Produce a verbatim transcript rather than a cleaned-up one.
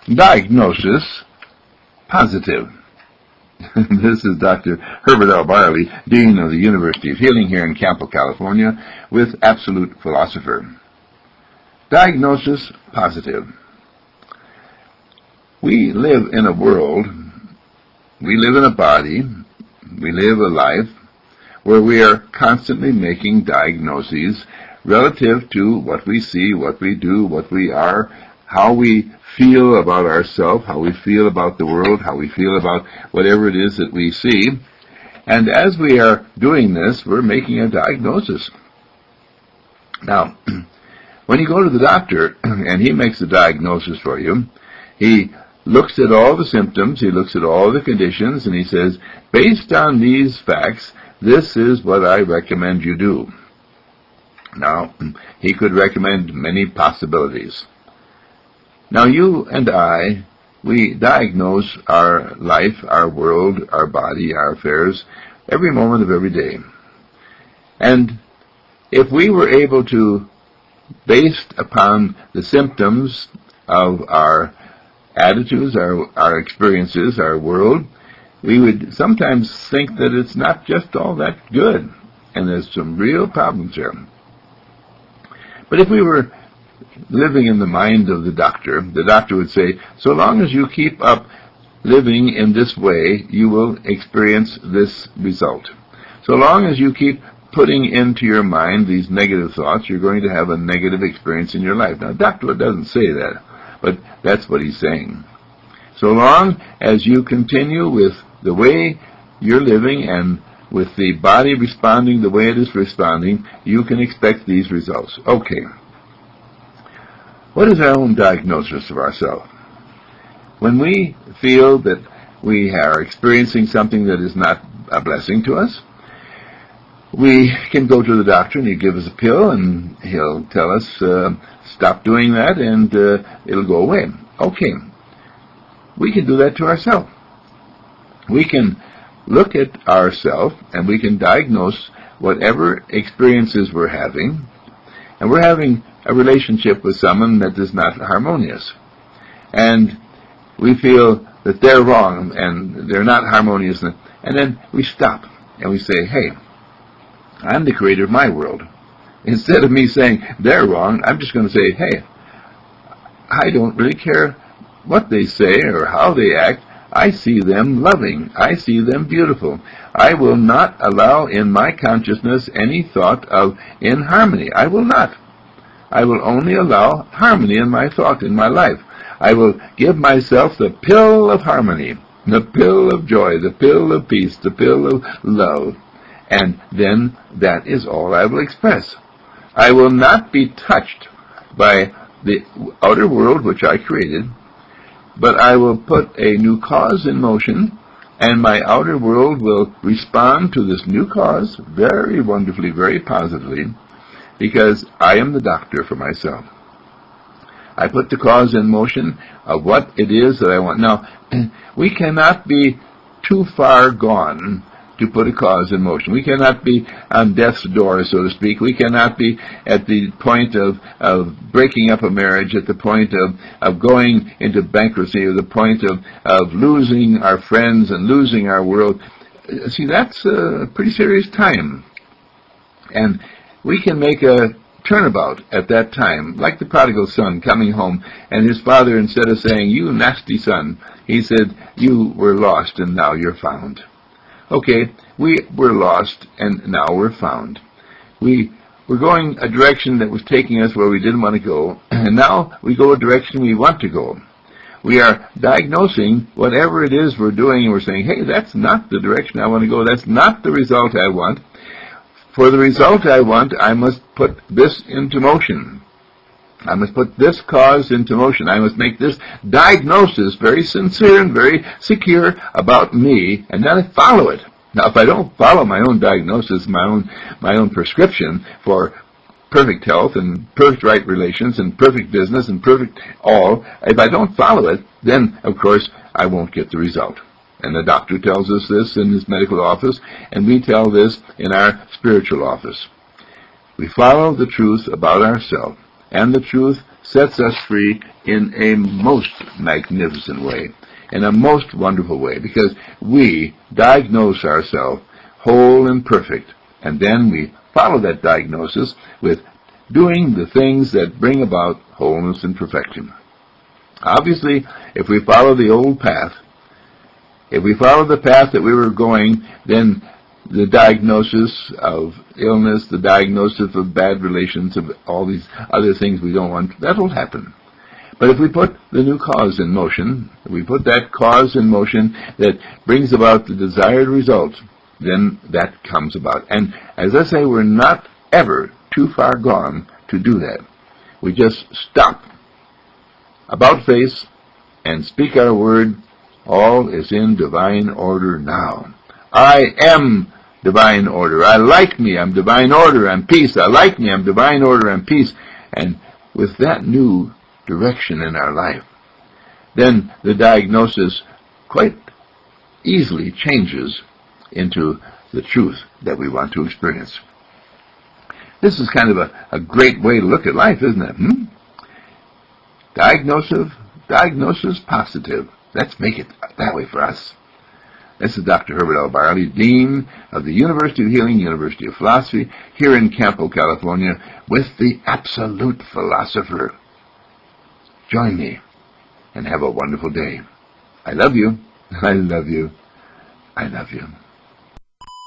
Diagnosis positive. This is Doctor Herbert L. Barley, Dean of the University of Healing here in Campo, California, with Absolute Philosopher. Diagnosis positive. We live in a world, we live in a body, we live a life where we are constantly making diagnoses relative to what we see, what we do, what we are, how we feel about ourselves, how we feel about the world, how we feel about whatever it is that we see. And as we are doing this, we're making a diagnosis. Now, when you go to the doctor and he makes a diagnosis for you, he looks at all the symptoms, he looks at all the conditions, and he says, based on these facts, this is what I recommend you do. Now, he could recommend many possibilities. Now, you and I, we diagnose our life, our world, our body, our affairs, every moment of every day. And if we were able to, based upon the symptoms of our attitudes, our, our experiences, our world, we would sometimes think that it's not just all that good, and there's some real problems here. But if we were living in the mind of the doctor, the doctor would say, so long as you keep up living in this way, you will experience this result. So long as you keep putting into your mind these negative thoughts, you're going to have a negative experience in your life. Now, the doctor doesn't say that, but that's what he's saying. So long as you continue with the way you're living and with the body responding the way it is responding, you can expect these results. Okay. What is our own diagnosis of ourselves? When we feel that we are experiencing something that is not a blessing to us, we can go to the doctor and he'll give us a pill and he'll tell us, uh, stop doing that and uh, it'll go away. Okay. We can do that to ourselves. We can look at ourselves and we can diagnose whatever experiences we're having, and we're having a relationship with someone that is not harmonious. And we feel that they're wrong and they're not harmonious. And then we stop and we say, hey, I'm the creator of my world. Instead of me saying they're wrong, I'm just going to say, hey, I don't really care what they say or how they act. I see them loving. I see them beautiful. I will not allow in my consciousness any thought of inharmony. I will not. I will only allow harmony in my thought, in my life. I will give myself the pill of harmony, the pill of joy, the pill of peace, the pill of love. And then that is all I will express. I will not be touched by the outer world which I created, but I will put a new cause in motion, and my outer world will respond to this new cause very wonderfully, very positively, because I am the doctor for myself. I put the cause in motion of what it is that I want. Now, we cannot be too far gone to put a cause in motion. We cannot be on death's door, so to speak. We cannot be at the point of, of breaking up a marriage, at the point of, of going into bankruptcy, or the point of, of losing our friends and losing our world. See, that's a pretty serious time. And we can make a turnabout at that time, like the prodigal son coming home, and his father, instead of saying, you nasty son, he said, you were lost and now you're found. Okay, we were lost, and now we're found. We were going a direction that was taking us where we didn't want to go, and now we go a direction we want to go. We are diagnosing whatever it is we're doing, and we're saying, hey, that's not the direction I want to go. That's not the result I want. For the result I want, I must put this into motion. I must put this cause into motion. I must make this diagnosis very sincere and very secure about me, and then I follow it. Now, if I don't follow my own diagnosis, my own my own prescription for perfect health and perfect right relations and perfect business and perfect all, if I don't follow it, then, of course, I won't get the result. And the doctor tells us this in his medical office, and we tell this in our spiritual office. We follow the truth about ourselves, and the truth sets us free in a most magnificent way, in a most wonderful way, because we diagnose ourselves whole and perfect, and then we follow that diagnosis with doing the things that bring about wholeness and perfection. Obviously, if we follow the old path, if we follow the path that we were going, then the diagnosis of illness, the diagnosis of bad relations, of all these other things we don't want, that will happen. But if we put the new cause in motion, if we put that cause in motion that brings about the desired result, then that comes about. And as I say, we're not ever too far gone to do that. We just stop, about face, and speak our word. All is in divine order now. I am divine order. I like me, I'm divine order, I'm peace. I like me, I'm divine order, I'm peace. And with that new direction in our life, then the diagnosis quite easily changes into the truth that we want to experience. This is kind of a, a great way to look at life, isn't it? Hmm? Diagnosis, diagnosis positive. Let's make it that way for us. This is Doctor Herbert L. Barley, Dean of the University of Healing, University of Philosophy, here in Campo, California, with the Absolute Philosopher. Join me and have a wonderful day. I love you. I love you. I love you.